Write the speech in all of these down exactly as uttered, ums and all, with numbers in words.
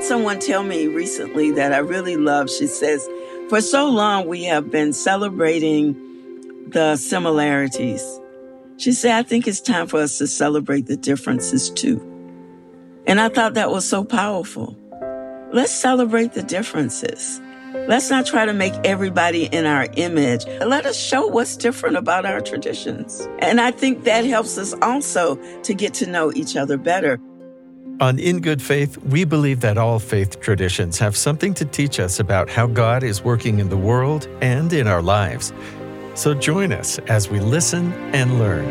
someone tell me recently that I really love. She says, for so long we have been celebrating the similarities. She said, I think it's time for us to celebrate the differences too. And I thought that was so powerful. Let's celebrate the differences. Let's not try to make everybody in our image. Let us show what's different about our traditions. And I think that helps us also to get to know each other better. On In Good Faith, we believe that all faith traditions have something to teach us about how God is working in the world and in our lives. So join us as we listen and learn.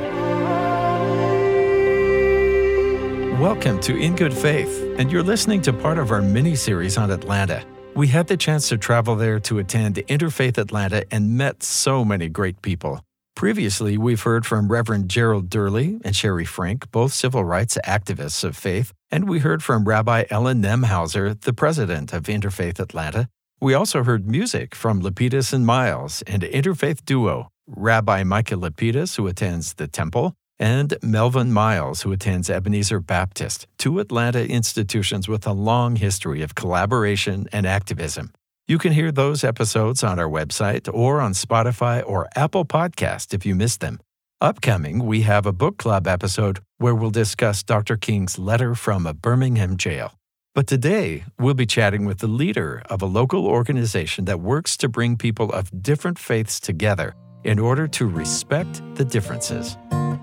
Welcome to In Good Faith, and you're listening to part of our mini-series on Atlanta. We had the chance to travel there to attend Interfaith Atlanta and met so many great people. Previously, we've heard from Reverend Gerald Durley and Sherry Frank, both civil rights activists of faith, and we heard from Rabbi Ellen Nemhauser, the president of Interfaith Atlanta. We also heard music from Lapidus and Miles, and interfaith duo, Rabbi Micah Lapidus, who attends the Temple, and Melvin Miles, who attends Ebenezer Baptist, two Atlanta institutions with a long history of collaboration and activism. You can hear those episodes on our website or on Spotify or Apple Podcast if you missed them. Upcoming, we have a book club episode where we'll discuss Doctor King's letter from a Birmingham jail. But today, we'll be chatting with the leader of a local organization that works to bring people of different faiths together in order to respect the differences.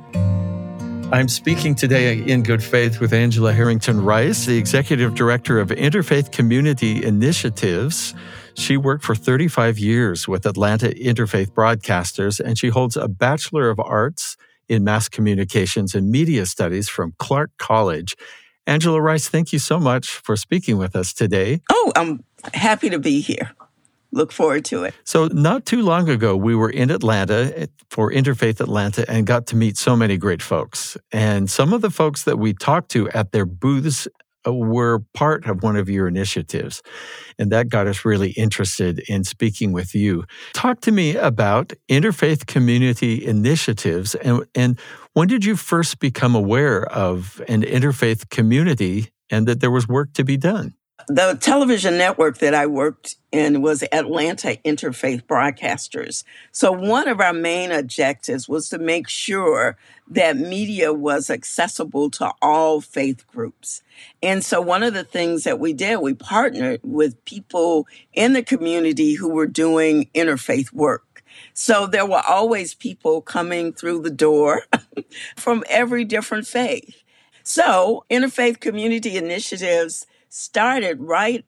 I'm speaking today in good faith with Angela Harrington Rice, the Executive Director of Interfaith Community Initiatives. She worked for thirty-five years with Atlanta Interfaith Broadcasters, and she holds a Bachelor of Arts in Mass Communications and Media Studies from Clark College. Angela Rice, thank you so much for speaking with us today. Oh, I'm happy to be here. Look forward to it. So not too long ago, we were in Atlanta for Interfaith Atlanta and got to meet so many great folks. And some of the folks that we talked to at their booths were part of one of your initiatives. And that got us really interested in speaking with you. Talk to me about Interfaith Community Initiatives. And, and when did you first become aware of an interfaith community and that there was work to be done? The television network that I worked in was Atlanta Interfaith Broadcasters. So one of our main objectives was to make sure that media was accessible to all faith groups. And so one of the things that we did, we partnered with people in the community who were doing interfaith work. So there were always people coming through the door from every different faith. So Interfaith Community Initiatives started right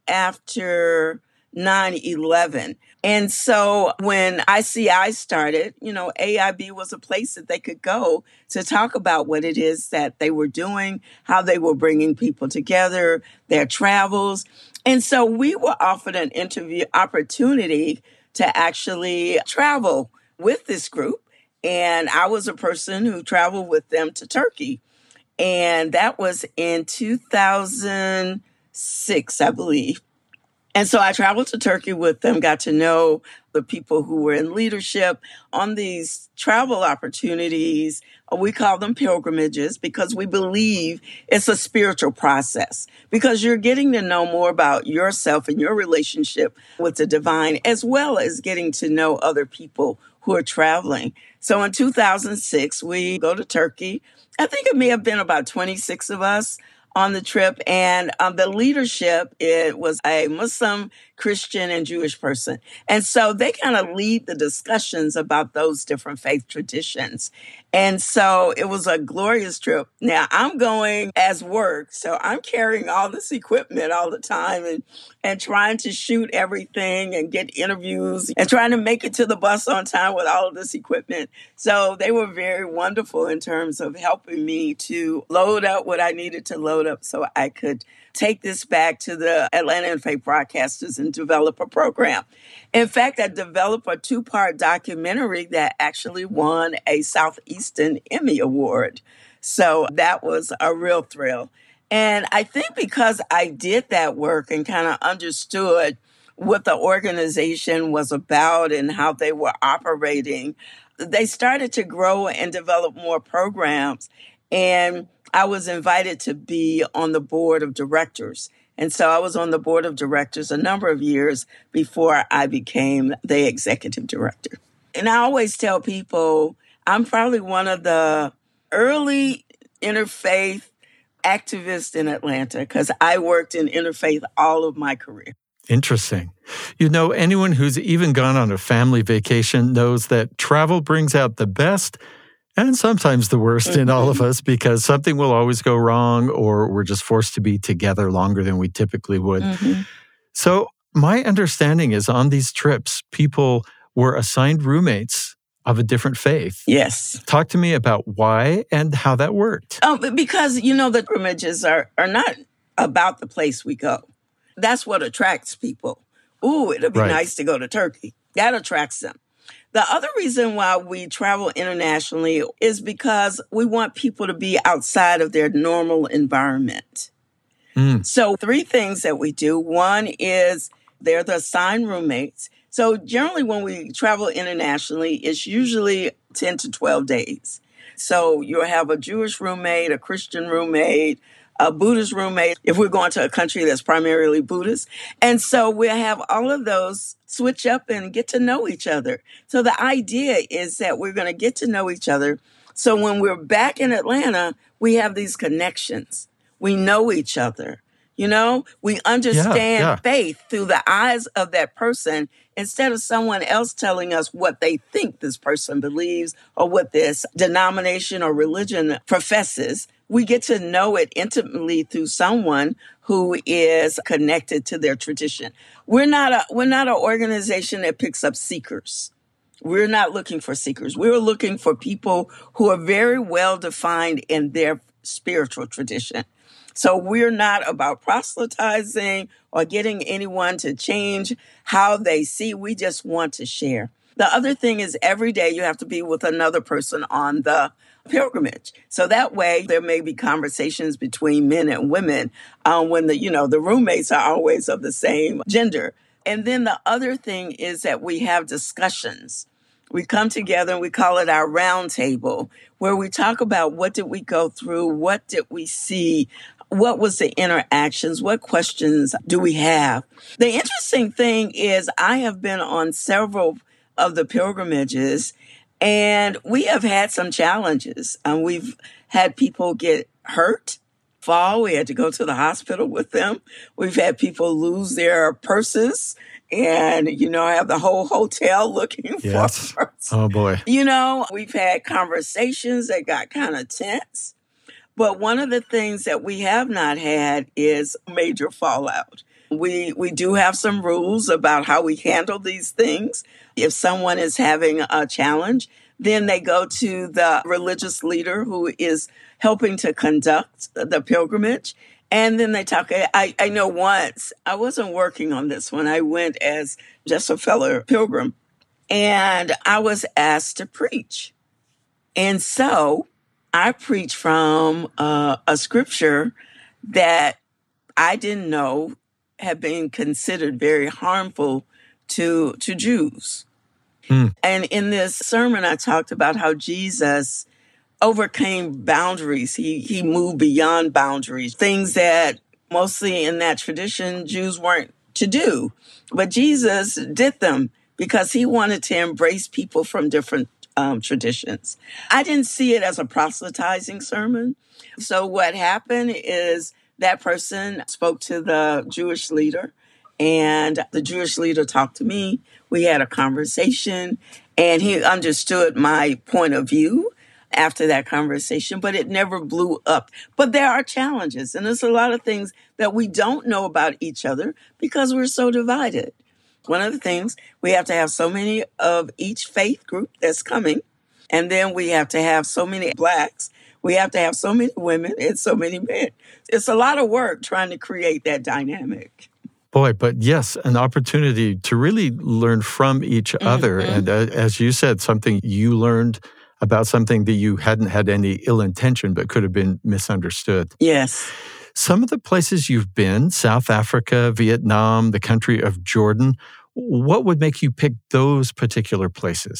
after nine eleven. And so when I C I started, you know, A I B was a place that they could go to talk about what it is that they were doing, how they were bringing people together, their travels. And so we were offered an interview opportunity to actually travel with this group. And I was a person who traveled with them to Turkey. And that was in two thousand six, I believe. And so I traveled to Turkey with them, got to know the people who were in leadership on these travel opportunities. We call them pilgrimages because we believe it's a spiritual process, because you're getting to know more about yourself and your relationship with the divine, as well as getting to know other people who are traveling. So in two thousand six, we go to Turkey. I think it may have been about twenty-six of us on the trip, and um, the leadership, it was a Muslim, Christian, and Jewish person. And so they kind of lead the discussions about those different faith traditions. And so it was a glorious trip. Now, I'm going as work, so I'm carrying all this equipment all the time and, and trying to shoot everything and get interviews and trying to make it to the bus on time with all of this equipment. So they were very wonderful in terms of helping me to load up what I needed to load up so I could take this back to the Atlanta Interfaith Broadcasters and develop a program. In fact, I developed a two-part documentary that actually won a Southeastern Emmy Award. So that was a real thrill. And I think because I did that work and kind of understood what the organization was about and how they were operating, they started to grow and develop more programs. And I was invited to be on the board of directors. And so I was on the board of directors a number of years before I became the executive director. And I always tell people I'm probably one of the early interfaith activists in Atlanta because I worked in interfaith all of my career. Interesting. You know, anyone who's even gone on a family vacation knows that travel brings out the best and sometimes the worst mm-hmm. in all of us because something will always go wrong or we're just forced to be together longer than we typically would. Mm-hmm. So my understanding is on these trips, people were assigned roommates of a different faith. Yes. Talk to me about why and how that worked. Oh, because, you know, the pilgrimages are, are not about the place we go. That's what attracts people. Ooh, it'll be right. nice to go to Turkey. That attracts them. The other reason why we travel internationally is because we want people to be outside of their normal environment. Mm. So three things that we do. One is they're the assigned roommates. So generally when we travel internationally, it's usually ten to twelve days. So you'll have a Jewish roommate, a Christian roommate, a Buddhist roommate, if we're going to a country that's primarily Buddhist. And so we'll have all of those switch up and get to know each other. So the idea is that we're going to get to know each other. So when we're back in Atlanta, we have these connections. We know each other. You know, we understand yeah, yeah. faith through the eyes of that person instead of someone else telling us what they think this person believes or what this denomination or religion professes. We get to know it intimately through someone who is connected to their tradition. We're not a, we're not an organization that picks up seekers. We're not looking for seekers. We're looking for people who are very well defined in their spiritual tradition. So we're not about proselytizing or getting anyone to change how they see. We just want to share. The other thing is every day you have to be with another person on the pilgrimage. So that way there may be conversations between men and women um, when the, you know, the roommates are always of the same gender. And then the other thing is that we have discussions. We come together and we call it our round table, where we talk about what did we go through, what did we see, what was the interactions, what questions do we have. The interesting thing is I have been on several of the pilgrimages and we have had some challenges. Um, we've had people get hurt, fall. We had to go to the hospital with them. We've had people lose their purses and, you know, have the whole hotel looking yes. for us. Oh, boy. You know, we've had conversations that got kind of tense. But one of the things that we have not had is major fallout. We we do have some rules about how we handle these things. If someone is having a challenge, then they go to the religious leader who is helping to conduct the pilgrimage. And then they talk. I, I know once, I wasn't working on this one. I went as just a fellow pilgrim. And I was asked to preach. And so I preached from uh, a scripture that I didn't know had been considered very harmful to to Jews. Mm. And in this sermon, I talked about how Jesus overcame boundaries. He he moved beyond boundaries, things that mostly in that tradition Jews weren't to do. But Jesus did them because he wanted to embrace people from different um, traditions. I didn't see it as a proselytizing sermon. So what happened is that person spoke to the Jewish leader, and the Jewish leader talked to me. We had a conversation, and he understood my point of view after that conversation, but it never blew up. But there are challenges, and there's a lot of things that we don't know about each other because we're so divided. One of the things, we have to have so many of each faith group that's coming, and then we have to have so many Blacks. We have to have so many women and so many men. It's a lot of work trying to create that dynamic. Boy, but yes, an opportunity to really learn from each other. Mm-hmm. And uh, as you said, something you learned about something that you hadn't had any ill intention, but could have been misunderstood. Yes. Some of the places you've been, South Africa, Vietnam, the country of Jordan, what would make you pick those particular places?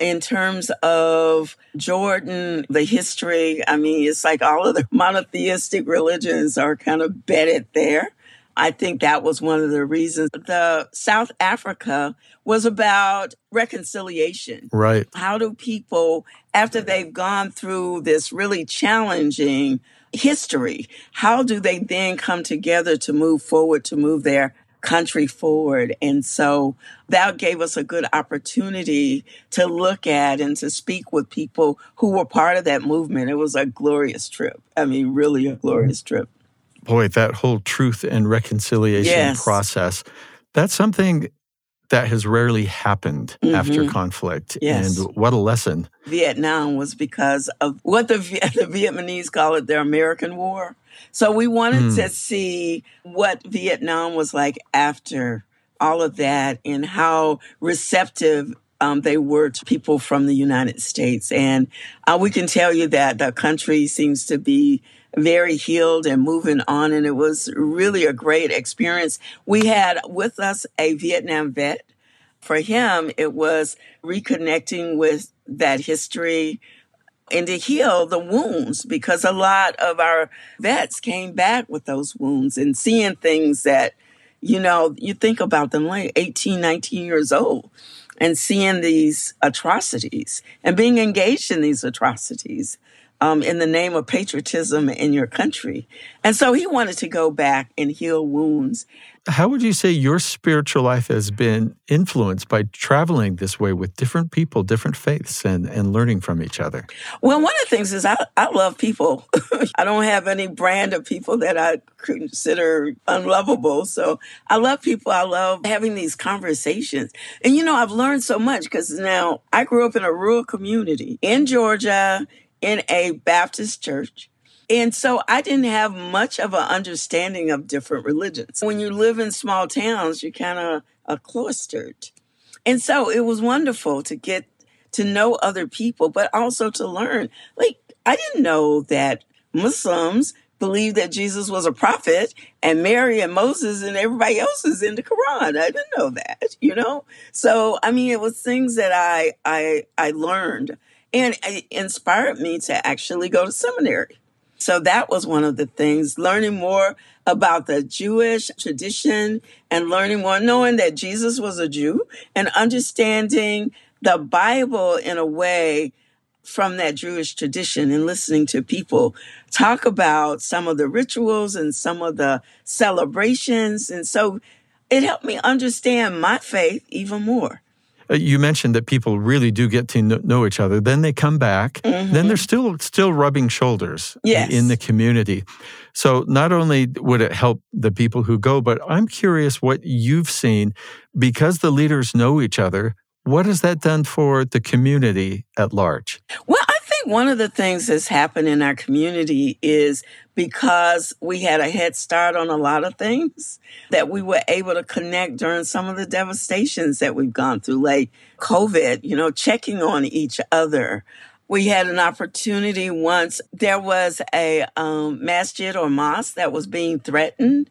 In terms of Jordan, the history, I mean, it's like all of the monotheistic religions are kind of bedded there. I think that was one of the reasons. The South Africa was about reconciliation. Right. How do people, after they've gone through this really challenging history, how do they then come together to move forward, to move their country forward? And so that gave us a good opportunity to look at and to speak with people who were part of that movement. It was a glorious trip. I mean, really a glorious trip. Boy, that whole truth and reconciliation Yes. process, that's something that has rarely happened Mm-hmm. after conflict. Yes. And what a lesson. Vietnam was because of what the, the Vietnamese call it, their American War. So we wanted Mm. to see what Vietnam was like after all of that and how receptive um, they were to people from the United States. And uh, we can tell you that the country seems to be very healed and moving on. And it was really a great experience. We had with us a Vietnam vet. For him, it was reconnecting with that history and to heal the wounds, because a lot of our vets came back with those wounds and seeing things that, you know, you think about them like eighteen, nineteen years old and seeing these atrocities and being engaged in these atrocities um, in the name of patriotism in your country. And so he wanted to go back and heal wounds. How would you say your spiritual life has been influenced by traveling this way with different people, different faiths, and, and learning from each other? Well, one of the things is I, I love people. I don't have any brand of people that I consider unlovable. So I love people. I love having these conversations. And, you know, I've learned so much because now I grew up in a rural community in Georgia in a Baptist church. And so I didn't have much of an understanding of different religions. When you live in small towns, you're kind of uh, cloistered. And so it was wonderful to get to know other people, but also to learn. Like, I didn't know that Muslims believed that Jesus was a prophet and Mary and Moses and everybody else is in the Quran. I didn't know that, you know? So, I mean, it was things that I I, I learned, and it inspired me to actually go to seminary. So that was one of the things, learning more about the Jewish tradition and learning more, knowing that Jesus was a Jew and understanding the Bible in a way from that Jewish tradition and listening to people talk about some of the rituals and some of the celebrations. And so it helped me understand my faith even more. You mentioned that people really do get to know each other. Then they come back. Mm-hmm. Then they're still still rubbing shoulders yes. in the community. So not only would it help the people who go, but I'm curious what you've seen. Because the leaders know each other, what has that done for the community at large? Well, I think one of the things that's happened in our community is because we had a head start on a lot of things, that we were able to connect during some of the devastations that we've gone through, like COVID, you know, checking on each other. We had an opportunity once. There was a um, masjid or mosque that was being threatened,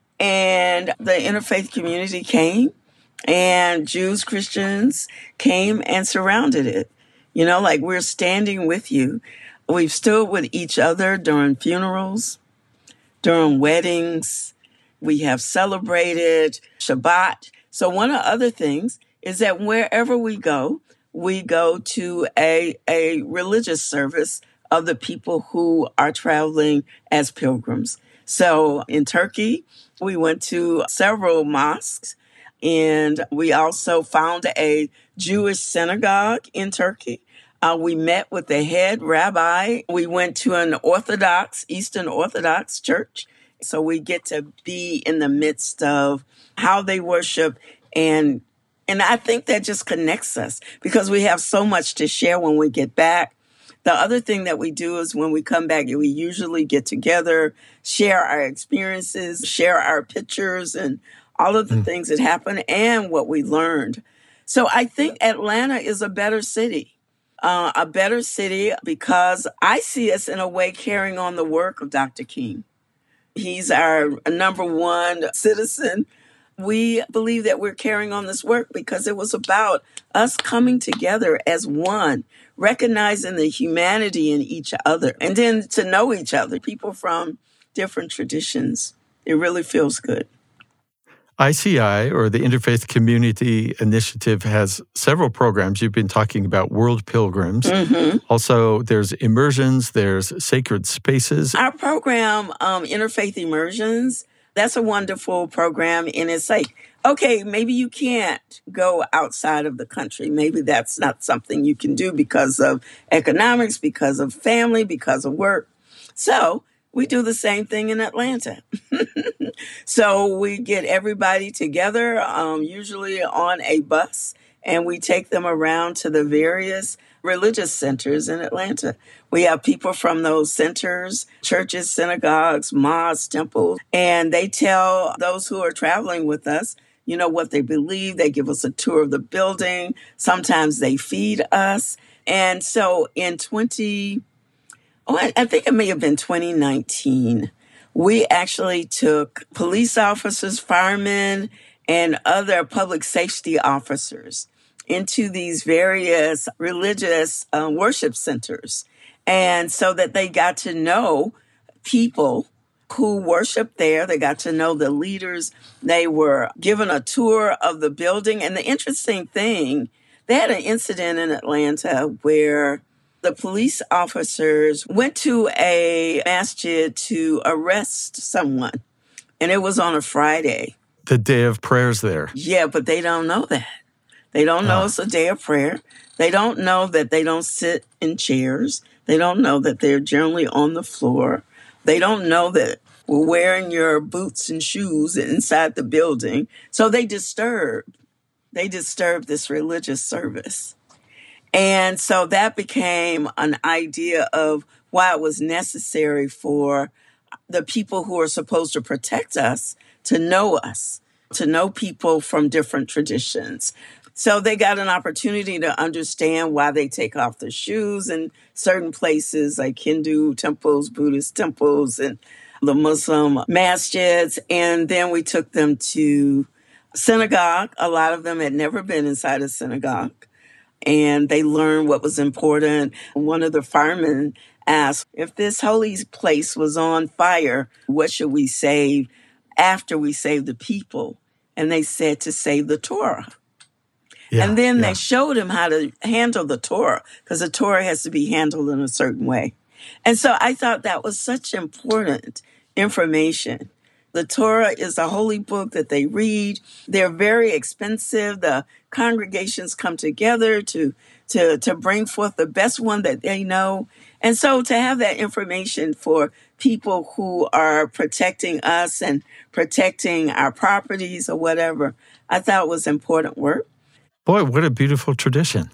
and the interfaith community came, and Jews, Christians came and surrounded it. You know, like, we're standing with you. We've stood with each other during funerals, during weddings. We have celebrated Shabbat. So one of the other things is that wherever we go, we go to a, a religious service of the people who are traveling as pilgrims. So in Turkey, we went to several mosques, and we also found a Jewish synagogue in Turkey. Uh, we met with the head rabbi. We went to an Orthodox, Eastern Orthodox church. So we get to be in the midst of how they worship. And and I think that just connects us because we have so much to share when we get back. The other thing that we do is when we come back, we usually get together, share our experiences, share our pictures and all of the mm. things that happened and what we learned. So I think Atlanta is a better city. Uh, a better city because I see us in a way carrying on the work of Doctor King. He's our number one citizen we believe that we're carrying on this work because it was about us coming together as one, recognizing the humanity in each other, and then to know each other, people from different traditions. It really feels good. I C I, or the Interfaith Community Initiative, has several programs. You've been talking about World Pilgrims. Mm-hmm. Also, there's immersions, there's sacred spaces. Our program, um, Interfaith Immersions, that's a wonderful program. And it's like, okay, maybe you can't go outside of the country. Maybe that's not something you can do because of economics, because of family, because of work. So we do the same thing in Atlanta. So we get everybody together, um, usually on a bus, and we take them around to the various religious centers in Atlanta. We have people from those centers, churches, synagogues, mosques, temples, and they tell those who are traveling with us, you know, what they believe. They give us a tour of the building. Sometimes they feed us. And so in twenty, oh, I, I think it may have been twenty nineteen, we actually took police officers, firemen, and other public safety officers into these various religious uh, worship centers. And so that they got to know people who worship there. They got to know the leaders. They were given a tour of the building. And the interesting thing, they had an incident in Atlanta where the police officers went to a masjid to arrest someone. And it was on a Friday. The day of prayers there. Yeah, but they don't know that. They don't know Ah. it's a day of prayer. They don't know that they don't sit in chairs. They don't know that they're generally on the floor. They don't know that we're wearing your boots and shoes inside the building. So they disturb. They disturb this religious service. And so that became an idea of why it was necessary for the people who are supposed to protect us to know us, to know people from different traditions. So they got an opportunity to understand why they take off their shoes in certain places like Hindu temples, Buddhist temples, and the Muslim masjids. And then we took them to synagogue. A lot of them had never been inside a synagogue. And they learned what was important. One of the firemen asked, if this holy place was on fire, what should we save after we save the people? And they said to save the Torah. Yeah, and then yeah. they showed him how to handle the Torah, because the Torah has to be handled in a certain way. And so I thought that was such important information. The Torah is a holy book that they read. They're very expensive. The congregations come together to, to, to bring forth the best one that they know. And so to have that information for people who are protecting us and protecting our properties or whatever, I thought was important work. Boy, what a beautiful tradition.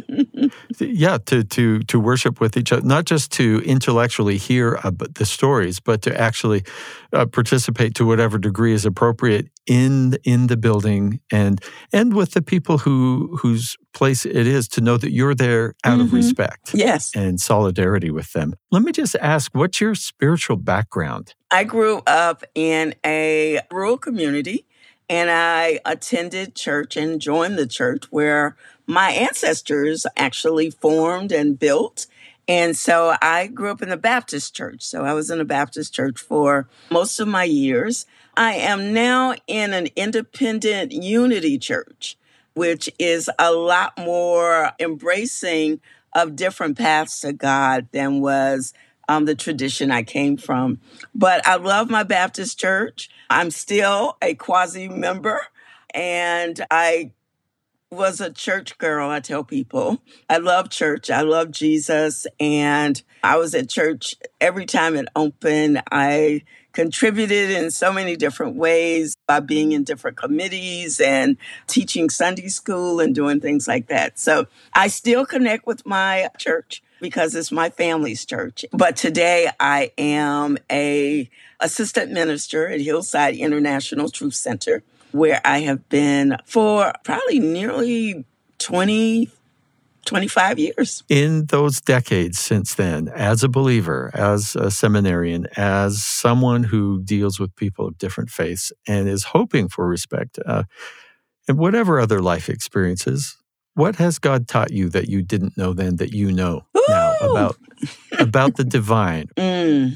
Yeah, to, to, to worship with each other, not just to intellectually hear about the stories, but to actually uh, participate to whatever degree is appropriate in in the building and and with the people who whose place it is, to know that you're there out Mm-hmm. of respect. Yes. And solidarity with them. Let me just ask, what's your spiritual background? I grew up in a rural community, and I attended church and joined the church where my ancestors actually formed and built. And so I grew up in the Baptist church. So I was in a Baptist church for most of my years. I am now in an independent unity church, which is a lot more embracing of different paths to God than was um, the tradition I came from. But I love my Baptist church. I'm still a quasi member, and I was a church girl, I tell people. I love church. I love Jesus. And I was at church every time it opened. I contributed in so many different ways by being in different committees and teaching Sunday school and doing things like that. So I still connect with my church because it's my family's church. But today I am a assistant minister at Hillside International Truth Center, where I have been for probably nearly twenty, twenty-five years. In those decades since then, as a believer, as a seminarian, as someone who deals with people of different faiths and is hoping for respect, uh, and whatever other life experiences, what has God taught you that you didn't know then that you know Ooh! now about, about the divine? Mm.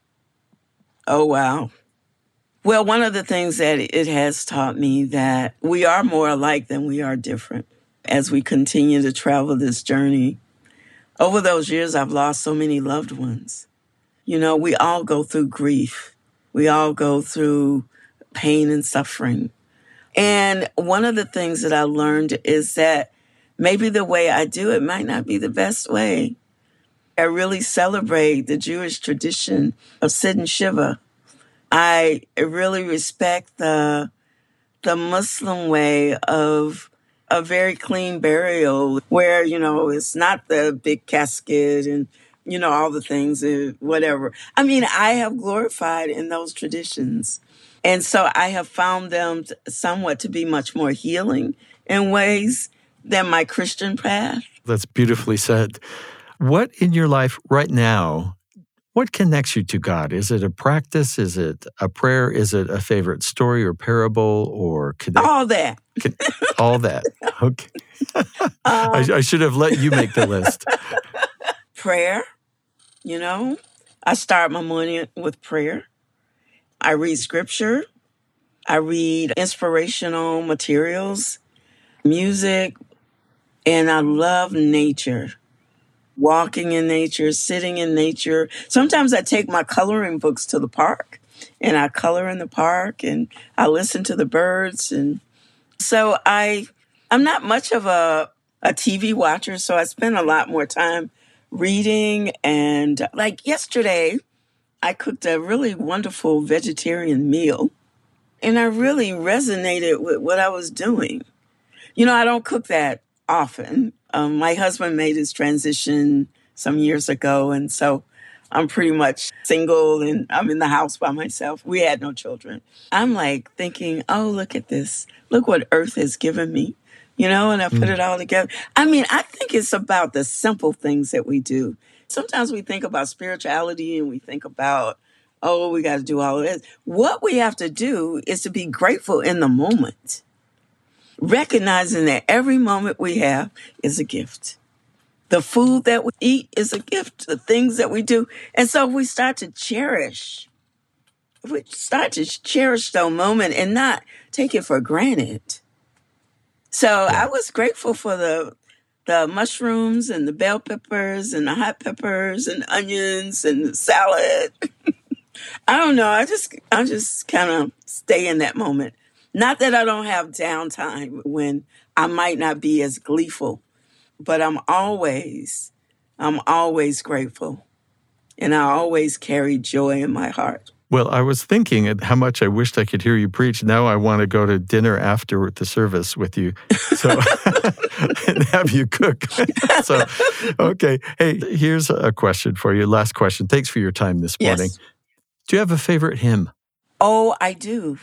Oh, wow. Well, one of the things that it has taught me that we are more alike than we are different as we continue to travel this journey. Over those years, I've lost so many loved ones. You know, we all go through grief. We all go through pain and suffering. And one of the things that I learned is that maybe the way I do it might not be the best way. I really celebrate the Jewish tradition of Sit and Shiva. I really respect the the Muslim way of a very clean burial where, you know, it's not the big casket and, you know, all the things, uh, whatever. I mean, I have glorified in those traditions. And so I have found them t- somewhat to be much more healing in ways than my Christian path. That's beautifully said. What in your life right now, what connects you to God? Is it a practice? Is it a prayer? Is it a favorite story or parable or connect? All that. Con- all that. Okay. Um, I, I should have let you make the list. Prayer, you know. I start my morning with prayer. I read scripture. I read inspirational materials, music, and I love nature. Walking in nature, sitting in nature. Sometimes I take my coloring books to the park and I color in the park and I listen to the birds. And so I, I'm not much of a, a T V watcher, so I spend a lot more time reading. And like yesterday, I cooked a really wonderful vegetarian meal and I really resonated with what I was doing. You know, I don't cook that often. Um, my husband made his transition some years ago, and so I'm pretty much single and I'm in the house by myself. We had no children. I'm like thinking, oh, look at this. Look what Earth has given me, you know, and I put Mm. it all together. I mean, I think it's about the simple things that we do. Sometimes we think about spirituality and we think about, oh, we got to do all of this. What we have to do is to be grateful in the moment, recognizing that every moment we have is a gift. The food that we eat is a gift, the things that we do. And so if we start to cherish, if we start to cherish the moment and not take it for granted. So Yeah. I was grateful for the the mushrooms and the bell peppers and the hot peppers and onions and the salad. I don't know. I just I just kind of stay in that moment. Not that I don't have downtime when I might not be as gleeful, but I'm always, I'm always grateful. And I always carry joy in my heart. Well, I was thinking at how much I wished I could hear you preach. Now I want to go to dinner after the service with you, so and have you cook. So, okay. Hey, here's a question for you. Last question. Thanks for your time this morning. Yes. Do you have a favorite hymn? Oh, I do.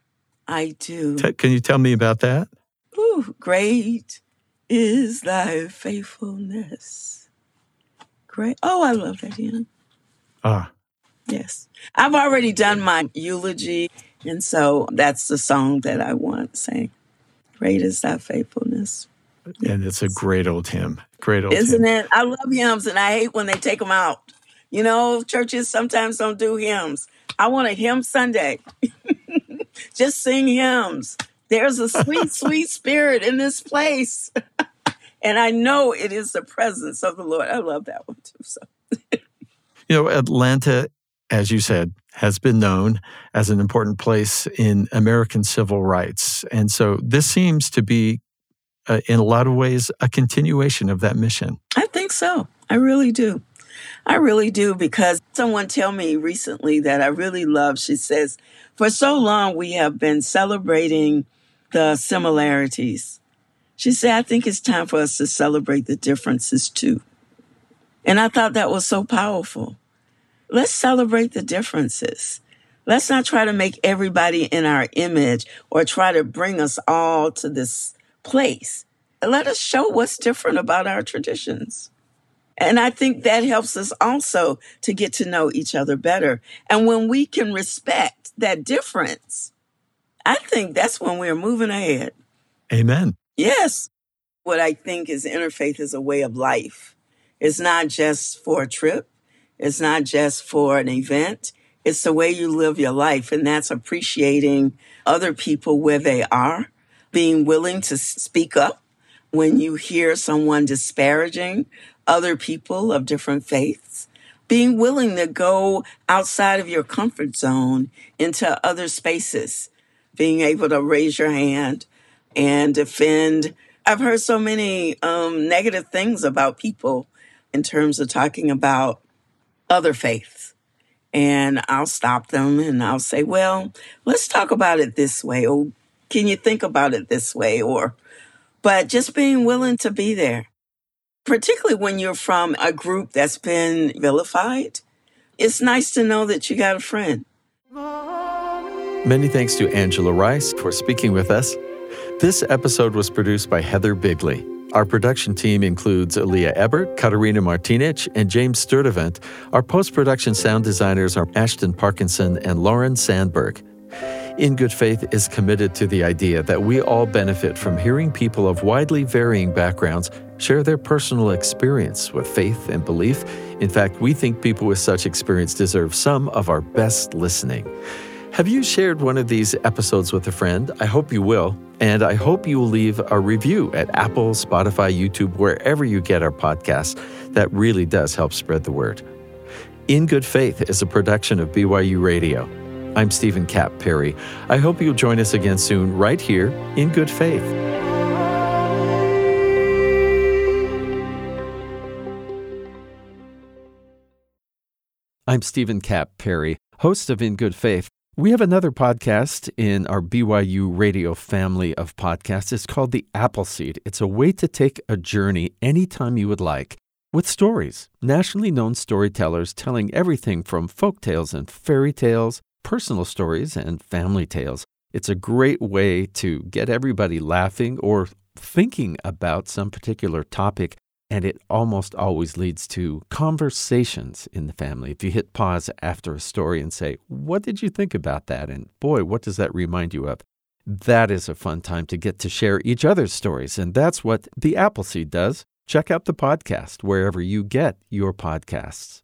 I do. T- can you tell me about that? Ooh, great is thy faithfulness. Great. Oh, I love that hymn. Ah, Yes. I've already done my eulogy, and so that's the song that I want to sing. Great is thy faithfulness. and it's a great old hymn. Great old Isn't hymn. it? I love hymns, and I hate when they take them out. You know, churches sometimes don't do hymns. I want a hymn Sunday. Just sing hymns. There's a sweet, sweet spirit in this place. And I know it is the presence of the Lord. I love that one too. So. You know, Atlanta, as you said, has been known as an important place in American civil rights. And so this seems to be, uh, in a lot of ways, a continuation of that mission. I think so. I really do. I really do, because someone told me recently that I really love, she says, for so long we have been celebrating the similarities. She said, I think it's time for us to celebrate the differences too. And I thought that was so powerful. Let's celebrate the differences. Let's not try to make everybody in our image or try to bring us all to this place. let us show what's different about our traditions. And I think that helps us also to get to know each other better. And when we can respect that difference, I think that's when we're moving ahead. Amen. Yes. What I think is interfaith is a way of life. It's not just for a trip. It's not just for an event. It's the way you live your life. And that's appreciating other people where they are, being willing to speak up when you hear someone disparaging other people of different faiths, being willing to go outside of your comfort zone into other spaces, being able to raise your hand and defend. I've heard so many um, negative things about people in terms of talking about other faiths. And I'll stop them and I'll say, well, let's talk about it this way. Or can you think about it this way? Or, but just being willing to be there, particularly when you're from a group that's been vilified, it's nice to know that you got a friend. Many thanks to Angela Rice for speaking with us. This episode was produced by Heather Bigley. Our production team includes Aaliyah Ebert, Katarina Martinich, and James Sturdivant. Our post-production sound designers are Ashton Parkinson and Lauren Sandberg. In Good Faith is committed to the idea that we all benefit from hearing people of widely varying backgrounds share their personal experience with faith and belief. In fact, we think people with such experience deserve some of our best listening. Have you shared one of these episodes with a friend? I hope you will. And I hope you will leave a review at Apple, Spotify, YouTube, wherever you get our podcasts. That really does help spread the word. In Good Faith is a production of B Y U Radio. I'm Stephen Kapp Perry. I hope you'll join us again soon, right here in Good Faith. I'm Stephen Kapp Perry, host of In Good Faith. We have another podcast in our B Y U Radio family of podcasts. It's called The Appleseed. It's a way to take a journey anytime you would like with stories, nationally known storytellers telling everything from folk tales and fairy tales, personal stories, and family tales. It's a great way to get everybody laughing or thinking about some particular topic, and it almost always leads to conversations in the family. If you hit pause after a story and say, what did you think about that? And boy, what does that remind you of? That is a fun time to get to share each other's stories, and that's what The Appleseed does. Check out the podcast wherever you get your podcasts.